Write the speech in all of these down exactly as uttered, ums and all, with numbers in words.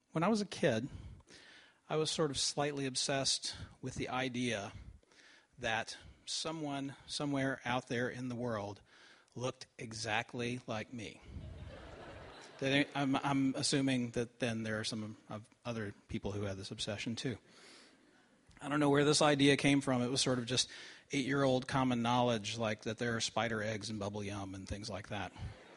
when I was a kid, I was sort of slightly obsessed with the idea that someone somewhere out there in the world looked exactly like me. That I'm, I'm assuming that then there are some of other people who had this obsession too. I don't know where this idea came from. It was sort of just eight-year-old common knowledge, like that there are spider eggs in bubble yum and things like that.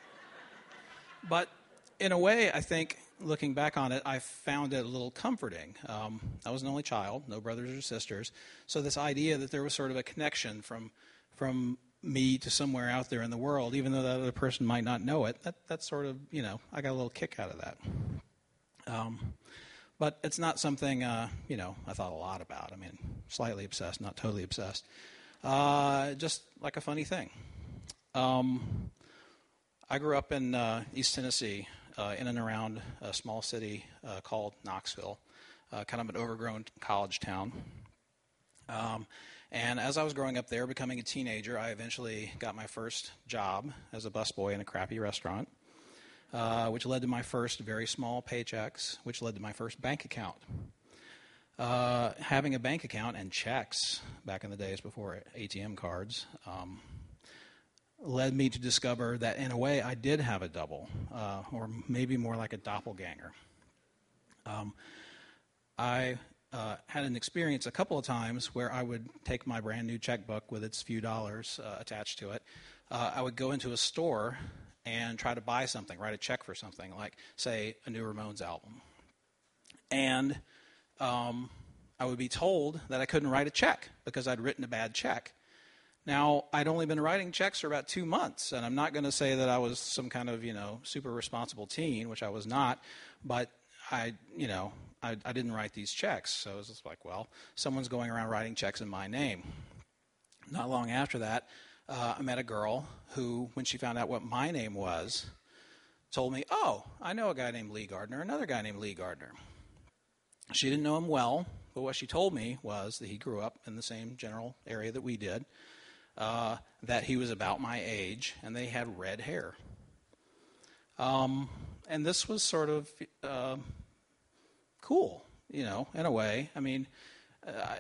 But in a way, I think, looking back on it, I found it a little comforting. Um, I was an only child, no brothers or sisters, so this idea that there was sort of a connection from from me to somewhere out there in the world, even though that other person might not know it, that that's sort of, you know, I got a little kick out of that. Um, but it's not something, uh, you know, I thought a lot about. I mean, slightly obsessed, not totally obsessed. Uh, just like a funny thing. Um, I grew up in uh, East Tennessee, uh, in and around a small city uh, called Knoxville, uh, kind of an overgrown college town. Um, and as I was growing up there, becoming a teenager, I eventually got my first job as a busboy in a crappy restaurant, uh, which led to my first very small paychecks, which led to my first bank account. Uh, having a bank account and checks back in the days before A T M cards um, led me to discover that, in a way, I did have a double, uh, or maybe more like a doppelganger. Um, I uh, had an experience a couple of times where I would take my brand new checkbook with its few dollars uh, attached to it. Uh, I would go into a store and try to buy something, write a check for something, like, say, a new Ramones album. And um, I would be told that I couldn't write a check because I'd written a bad check. Now, I'd only been writing checks for about two months, and I'm not going to say that I was some kind of, you know, super responsible teen, which I was not, but I, you know, I, I didn't write these checks. So it was just like, well, someone's going around writing checks in my name. Not long after that, uh, I met a girl who, when she found out what my name was, told me, oh, I know a guy named Lee Gardner, another guy named Lee Gardner. She didn't know him well, but what she told me was that he grew up in the same general area that we did, uh, that he was about my age, and they had red hair. Um, and this was sort of uh, cool, you know, in a way. I mean, I,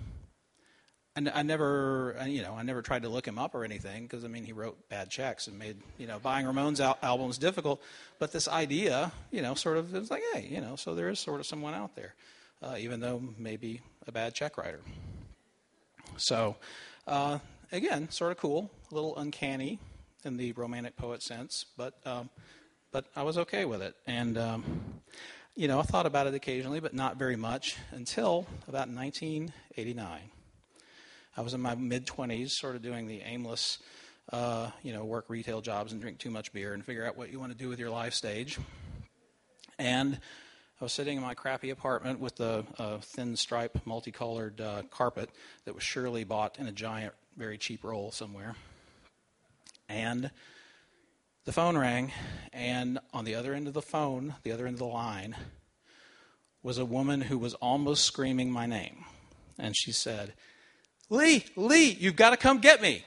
I never, you know, I never tried to look him up or anything because, I mean, he wrote bad checks and made, you know, buying Ramones al- albums difficult. But this idea, you know, sort of, it was like, hey, you know, so there is sort of someone out there, uh, even though maybe a bad check writer. So, uh, again, sort of cool, a little uncanny in the romantic poet sense, but um, but I was okay with it. And, um, you know, I thought about it occasionally, but not very much until about nineteen eighty-nine. I was in my mid-twenties, sort of doing the aimless, uh, you know, work retail jobs and drink too much beer and figure out what you want to do with your life stage. And I was sitting in my crappy apartment with the uh, thin stripe, multicolored uh, carpet that was surely bought in a giant, very cheap roll somewhere. And the phone rang, and on the other end of the phone, the other end of the line, was a woman who was almost screaming my name. And she said, Lee, Lee, you've got to come get me.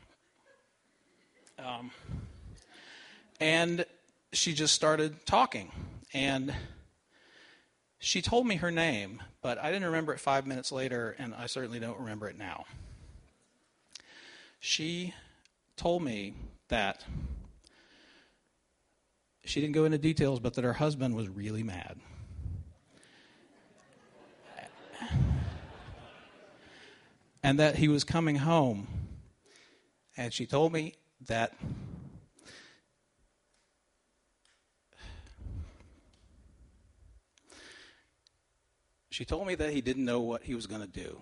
Um, and she just started talking. And she told me her name, but I didn't remember it five minutes later, and I certainly don't remember it now. She told me that she didn't go into details, but that her husband was really mad. And that he was coming home. And she told me that she told me that he didn't know what he was going to do.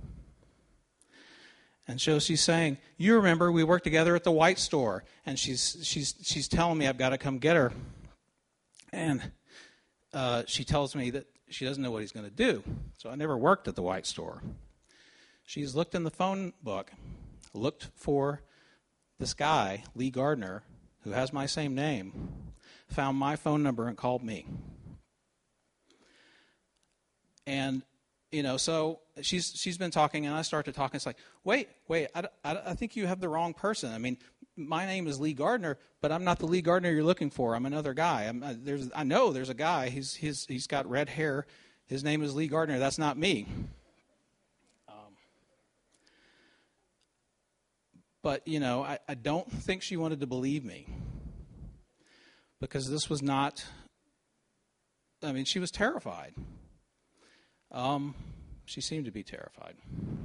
And so she's saying, you remember we worked together at the White Store. And she's she's she's telling me I've got to come get her. And uh, she tells me that she doesn't know what he's going to do. So I never worked at the White Store. She's looked in the phone book, looked for this guy, Lee Gardner, who has my same name, found my phone number and called me. And, you know, so she's she's been talking, and I start to talk, and it's like, wait, wait, I, I, I think you have the wrong person. I mean, my name is Lee Gardner, but I'm not the Lee Gardner you're looking for. I'm another guy. I'm, I, there's, I know there's a guy. He's, he's, he's got red hair. His name is Lee Gardner. That's not me. Um, but, you know, I, I don't think she wanted to believe me because this was not, I mean, she was terrified. Um, she seemed to be terrified.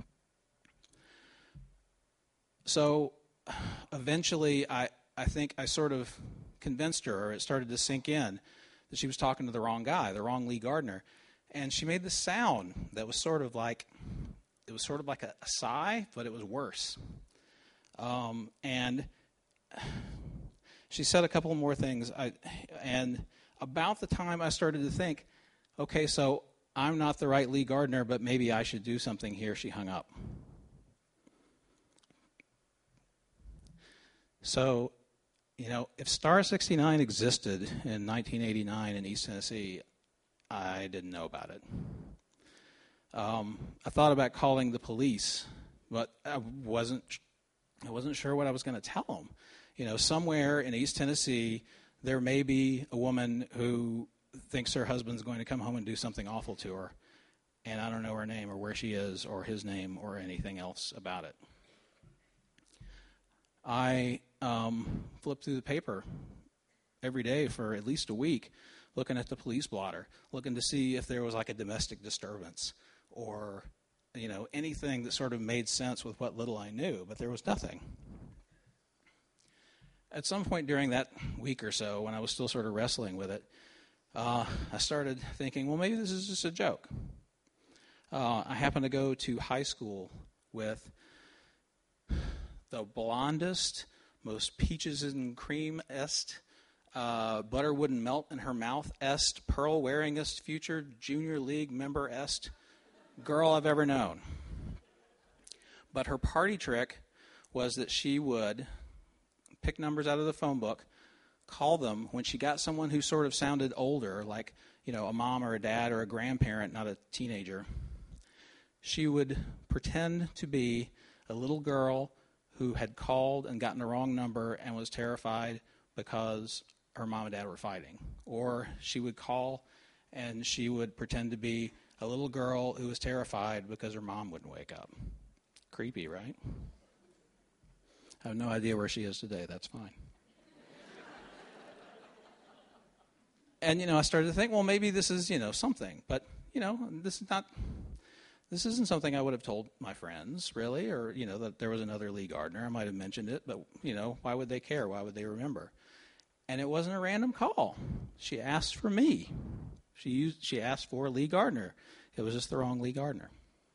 So eventually, I, I think I sort of convinced her, or it started to sink in, that she was talking to the wrong guy, the wrong Lee Gardner. And she made this sound that was sort of like, it was sort of like a, a sigh, but it was worse. Um, and she said a couple more things. I, and about the time I started to think, okay, so I'm not the right Lee Gardner, but maybe I should do something here, she hung up. So, you know, if Star sixty-nine existed in nineteen eighty-nine in East Tennessee, I didn't know about it. Um, I thought about calling the police, but I wasn't. I wasn't sure what I was going to tell them. You know, somewhere in East Tennessee, there may be a woman who thinks her husband's going to come home and do something awful to her, and I don't know her name or where she is or his name or anything else about it. I um, flipped through the paper every day for at least a week, looking at the police blotter, looking to see if there was like a domestic disturbance or, you know, anything that sort of made sense with what little I knew, but there was nothing. At some point during that week or so, when I was still sort of wrestling with it, uh, I started thinking, well, maybe this is just a joke. Uh, I happened to go to high school with the blondest, most peaches and cream-est, uh, butter wouldn't melt in her mouth-est, pearl-wearingest, future junior league member-est girl I've ever known. But her party trick was that she would pick numbers out of the phone book, call them when she got someone who sort of sounded older, like, you know, a mom or a dad or a grandparent, not a teenager. She would pretend to be a little girl who had called and gotten the wrong number and was terrified because her mom and dad were fighting. Or she would call and she would pretend to be a little girl who was terrified because her mom wouldn't wake up. Creepy, right? I have no idea where she is today. That's fine. And, you know, I started to think, well, maybe this is, you know, something. But, you know, this is not... This isn't something I would have told my friends, really, or, you know, that there was another Lee Gardner. I might have mentioned it, but, you know, why would they care? Why would they remember? And it wasn't a random call. She asked for me. She used, she asked for Lee Gardner. It was just the wrong Lee Gardner.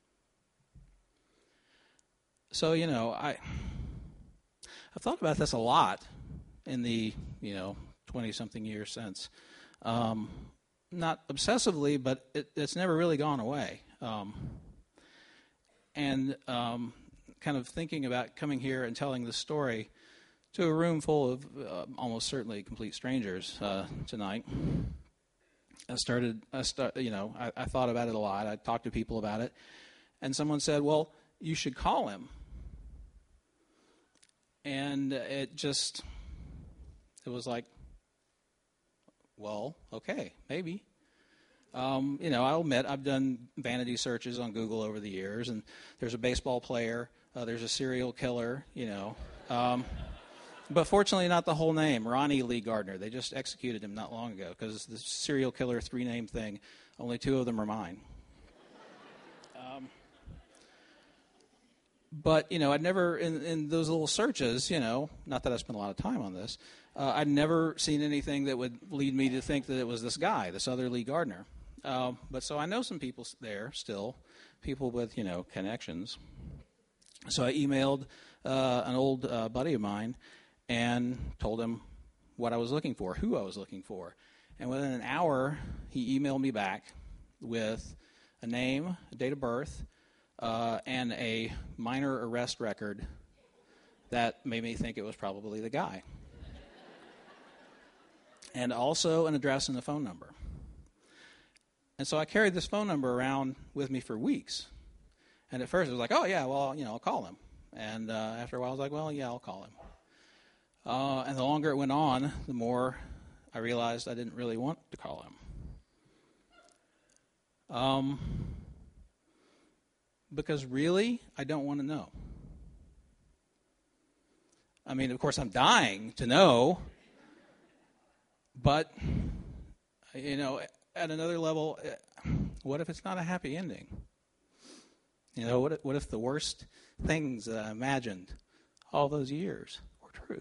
So, you know, I, I've thought about this a lot in the, you know, twenty-something years since. Um, not obsessively, but it, it's never really gone away. Um, and um, kind of thinking about coming here and telling this story to a room full of uh, almost certainly complete strangers uh, tonight, I started, I start, you know, I, I thought about it a lot. I talked to people about it, and someone said, "Well, you should call him." And it just, it was like, well, okay, maybe. Um, you know, I'll admit I've done vanity searches on Google over the years, and there's a baseball player, uh, there's a serial killer, you know. Um, but fortunately not the whole name, Ronnie Lee Gardner. They just executed him not long ago because the serial killer three-name thing, only two of them are mine. Um, but, you know, I'd never, in, in those little searches, you know, not that I spent a lot of time on this, uh, I'd never seen anything that would lead me to think that it was this guy, this other Lee Gardner. Um, but so I know some people there still, people with, you know, connections. So I emailed uh, an old uh, buddy of mine and told him what I was looking for, who I was looking for. And within an hour, he emailed me back with a name, a date of birth, uh, and a minor arrest record that made me think it was probably the guy. And also an address and a phone number. And so I carried this phone number around with me for weeks. And at first it was like, oh, yeah, well, you know, I'll call him. And uh, after a while I was like, well, yeah, I'll call him. Uh, and the longer it went on, the more I realized I didn't really want to call him. Um, because really, I don't want to know. I mean, of course, I'm dying to know, but, you know, at another level, what if it's not a happy ending? You know, what if, what if the worst things that I imagined all those years were true?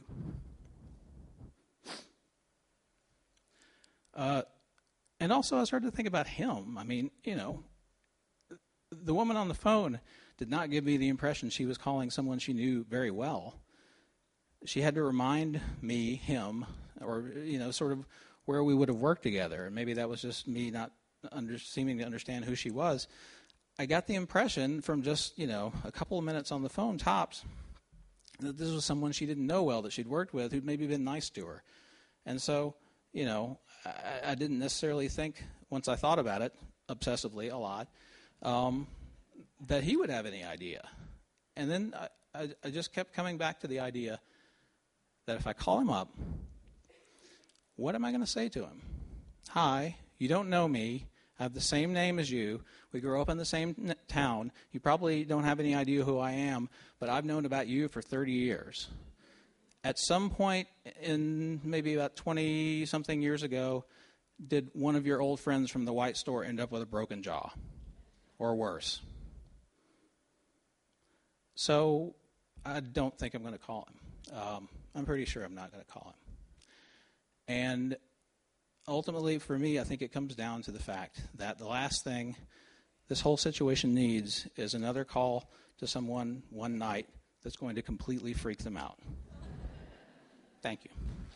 Uh, and also, I started to think about him. I mean, you know, the woman on the phone did not give me the impression she was calling someone she knew very well. She had to remind me, him, or, you know, sort of where we would have worked together. And maybe that was just me not under, seeming to understand who she was. I got the impression from just, you know, a couple of minutes on the phone, tops, that this was someone she didn't know well, that she'd worked with, who'd maybe been nice to her. And so, you know, I, I didn't necessarily think, once I thought about it, obsessively a lot, um, that he would have any idea. And then I, I, I just kept coming back to the idea that if I call him up, what am I going to say to him? Hi, you don't know me. I have the same name as you. We grew up in the same n- town. You probably don't have any idea who I am, but I've known about you for thirty years. At some point in maybe about twenty-something years ago, did one of your old friends from the white store end up with a broken jaw or worse? So I don't think I'm going to call him. Um, I'm pretty sure I'm not going to call him. And ultimately, for me, I think it comes down to the fact that the last thing this whole situation needs is another call to someone one night that's going to completely freak them out. Thank you.